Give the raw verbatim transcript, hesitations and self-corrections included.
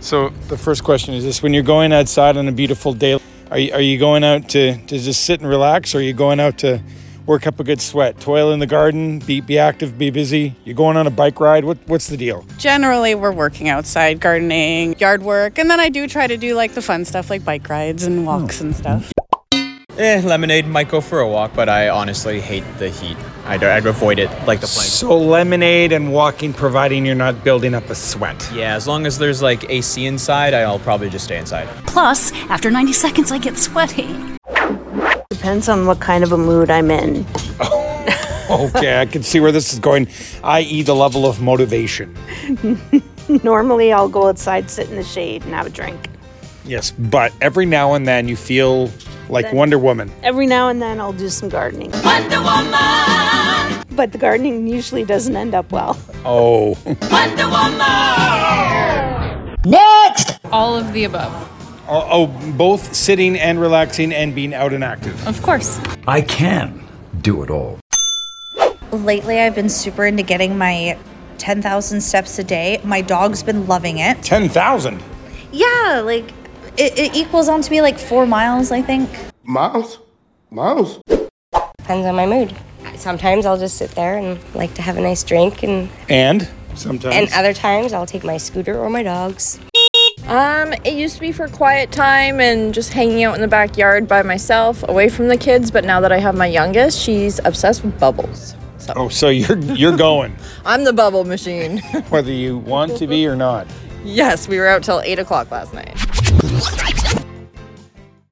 So the first question is this: when you're going outside on a beautiful day, are you, are you going out to, to just sit and relax, or are you going out to work up a good sweat, toil in the garden, be be active, be busy? You're going on a bike ride? What what's the deal? Generally, we're working outside, gardening, yard work, and then I do try to do like the fun stuff like bike rides and walks oh. and stuff. Eh, lemonade, might go for a walk, but I honestly hate the heat. I'd, I'd avoid it like the plague. So lemonade and walking, providing you're not building up a sweat. Yeah, as long as there's like A C inside, I'll probably just stay inside. Plus, after ninety seconds, I get sweaty. Depends on what kind of a mood I'm in. Oh, okay, I can see where this is going, that is the level of motivation. Normally, I'll go outside, sit in the shade, and have a drink. Yes, but every now and then you feel like then, Wonder Woman. Every now and then I'll do some gardening. Wonder Woman! But the gardening usually doesn't end up well. Oh. Wonder Woman! Next! All of the above. Oh, oh, both sitting and relaxing and being out and active. Of course. I can do it all. Lately, I've been super into getting my ten thousand steps a day. My dog's been loving it. ten thousand? Yeah, like, it, it equals on to be like four miles, I think. Miles? Miles? Depends on my mood. Sometimes I'll just sit there and like to have a nice drink. And And? Sometimes? And other times I'll take my scooter or my dogs. Um, it used to be for quiet time and just hanging out in the backyard by myself, away from the kids, but now that I have my youngest, she's obsessed with bubbles. So. Oh, so you're you're going. I'm the bubble machine. Whether you want to be or not. Yes, we were out till eight o'clock last night.